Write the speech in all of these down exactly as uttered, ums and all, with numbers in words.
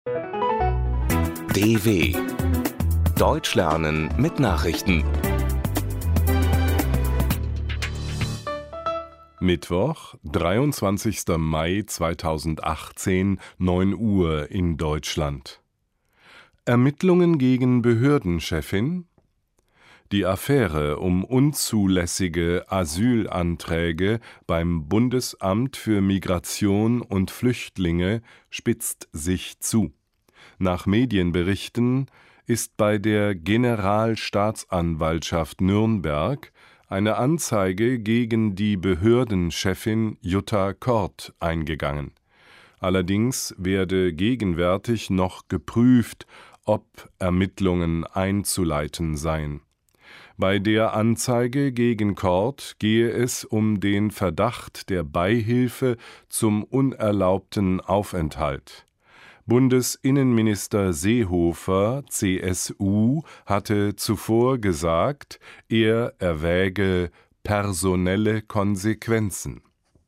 D W Deutsch lernen mit Nachrichten. Mittwoch, dreiundzwanzigster Mai zweitausendachtzehn, neun Uhr in Deutschland. Ermittlungen gegen Behördenchefin? Die Affäre um unzulässige Asylanträge beim Bundesamt für Migration und Flüchtlinge spitzt sich zu. Nach Medienberichten ist bei der Generalstaatsanwaltschaft Nürnberg eine Anzeige gegen die Behördenchefin Jutta Kort eingegangen. Allerdings werde gegenwärtig noch geprüft, ob Ermittlungen einzuleiten seien. Bei der Anzeige gegen Kort gehe es um den Verdacht der Beihilfe zum unerlaubten Aufenthalt. Bundesinnenminister Seehofer, C S U, hatte zuvor gesagt, er erwäge personelle Konsequenzen.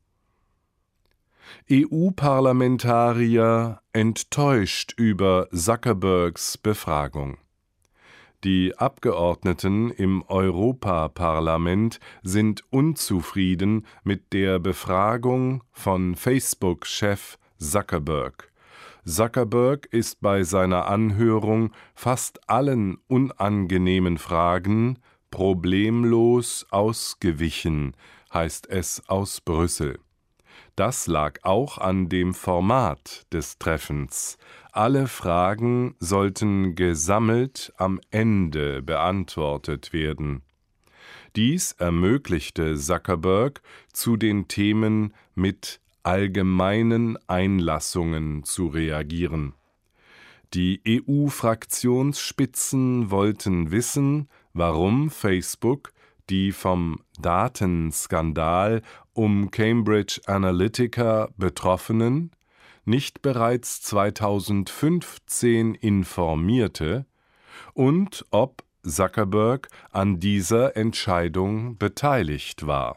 E U-Parlamentarier enttäuscht über Zuckerbergs Befragung. Die Abgeordneten im Europaparlament sind unzufrieden mit der Befragung von Facebook-Chef Zuckerberg. Zuckerberg ist bei seiner Anhörung fast allen unangenehmen Fragen problemlos ausgewichen, heißt es aus Brüssel. Das lag auch an dem Format des Treffens. Alle Fragen sollten gesammelt am Ende beantwortet werden. Dies ermöglichte Zuckerberg, zu den Themen mit allgemeinen Einlassungen zu reagieren. Die E U-Fraktionsspitzen wollten wissen, warum Facebook die vom Datenskandal um Cambridge Analytica Betroffenen nicht bereits zweitausendfünfzehn informierte und ob Zuckerberg an dieser Entscheidung beteiligt war.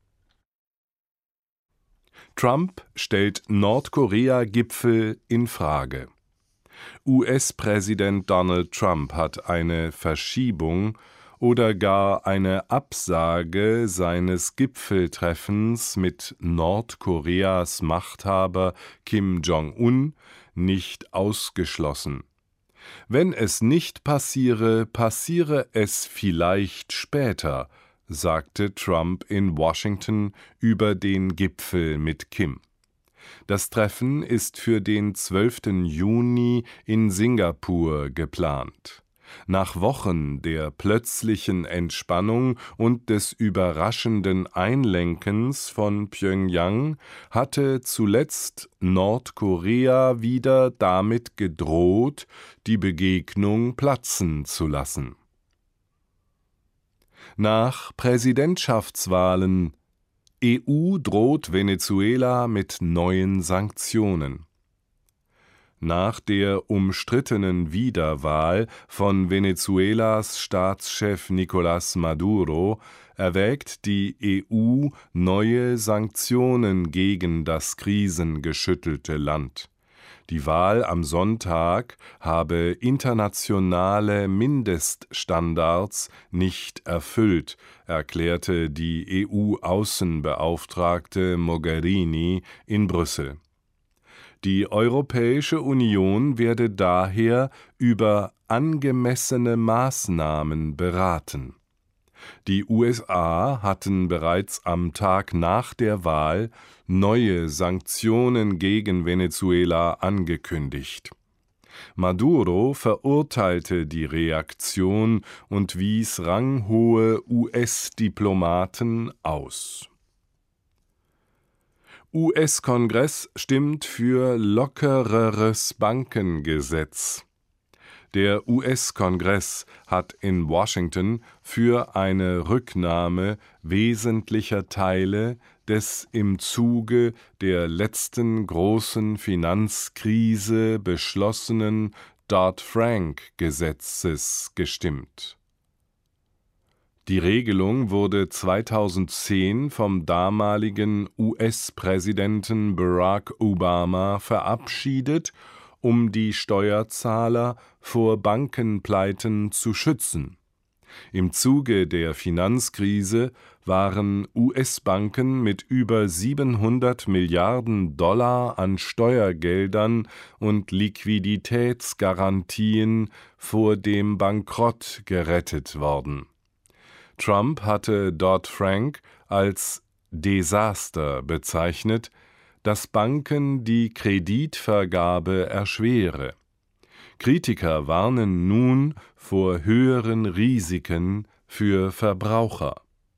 Trump stellt Nordkorea-Gipfel in Frage. U S-Präsident Donald Trump hat eine Verschiebung oder gar eine Absage seines Gipfeltreffens mit Nordkoreas Machthaber Kim Jong-un nicht ausgeschlossen. Wenn es nicht passiere, passiere es vielleicht später, sagte Trump in Washington über den Gipfel mit Kim. Das Treffen ist für den zwölften Juni in Singapur geplant. Nach Wochen der plötzlichen Entspannung und des überraschenden Einlenkens von Pjöngjang hatte zuletzt Nordkorea wieder damit gedroht, die Begegnung platzen zu lassen. Nach Präsidentschaftswahlen: E U droht Venezuela mit neuen Sanktionen. Nach der umstrittenen Wiederwahl von Venezuelas Staatschef Nicolás Maduro erwägt die E U neue Sanktionen gegen das krisengeschüttelte Land. Die Wahl am Sonntag habe internationale Mindeststandards nicht erfüllt, erklärte die E U-Außenbeauftragte Mogherini in Brüssel. Die Europäische Union werde daher über angemessene Maßnahmen beraten. Die U S A hatten bereits am Tag nach der Wahl neue Sanktionen gegen Venezuela angekündigt. Maduro verurteilte die Reaktion und wies ranghohe U S-Diplomaten aus. U S-Kongress stimmt für lockereres Bankengesetz. Der U S-Kongress hat in Washington für eine Rücknahme wesentlicher Teile des im Zuge der letzten großen Finanzkrise beschlossenen Dodd-Frank-Gesetzes gestimmt. Die Regelung wurde zweitausendzehn vom damaligen U S-Präsidenten Barack Obama verabschiedet um die Steuerzahler vor Bankenpleiten zu schützen. Im Zuge der Finanzkrise waren U S-Banken mit über siebenhundert Milliarden Dollar an Steuergeldern und Liquiditätsgarantien vor dem Bankrott gerettet worden. Trump hatte Dodd-Frank als Desaster bezeichnet, das Banken die Kreditvergabe erschwere. Kritiker warnen nun vor höheren Risiken für Verbraucher.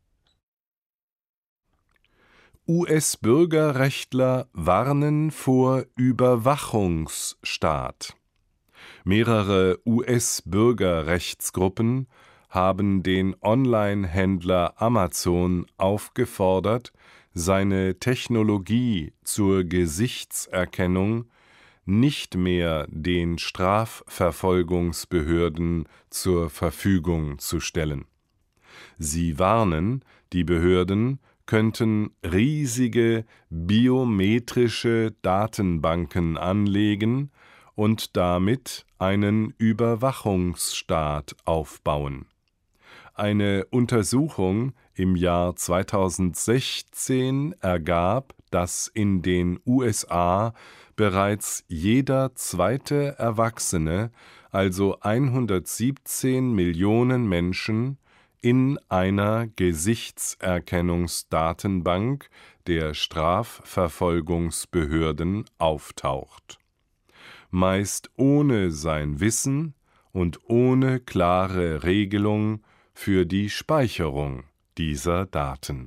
U S-Bürgerrechtler warnen vor Überwachungsstaat. Mehrere U S-Bürgerrechtsgruppen haben den Online-Händler Amazon aufgefordert, seine Technologie zur Gesichtserkennung nicht mehr den Strafverfolgungsbehörden zur Verfügung zu stellen. Sie warnen, die Behörden könnten riesige biometrische Datenbanken anlegen und damit einen Überwachungsstaat aufbauen. Eine Untersuchung im Jahr zweitausendsechzehn ergab, dass in den U S A bereits jeder zweite Erwachsene, also hundertsiebzehn Millionen Menschen, in einer Gesichtserkennungsdatenbank der Strafverfolgungsbehörden auftaucht. Meist ohne sein Wissen und ohne klare Regelung für die Speicherung dieser Daten.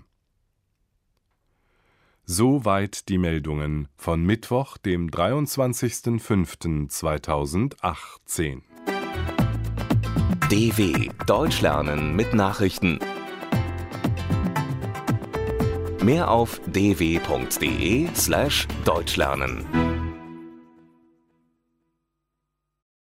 Soweit die Meldungen von Mittwoch, dem dreiundzwanzigsten fünften zweitausendachtzehn. D W Deutsch lernen mit Nachrichten. Mehr auf d w punkt d e slash deutsch lernen.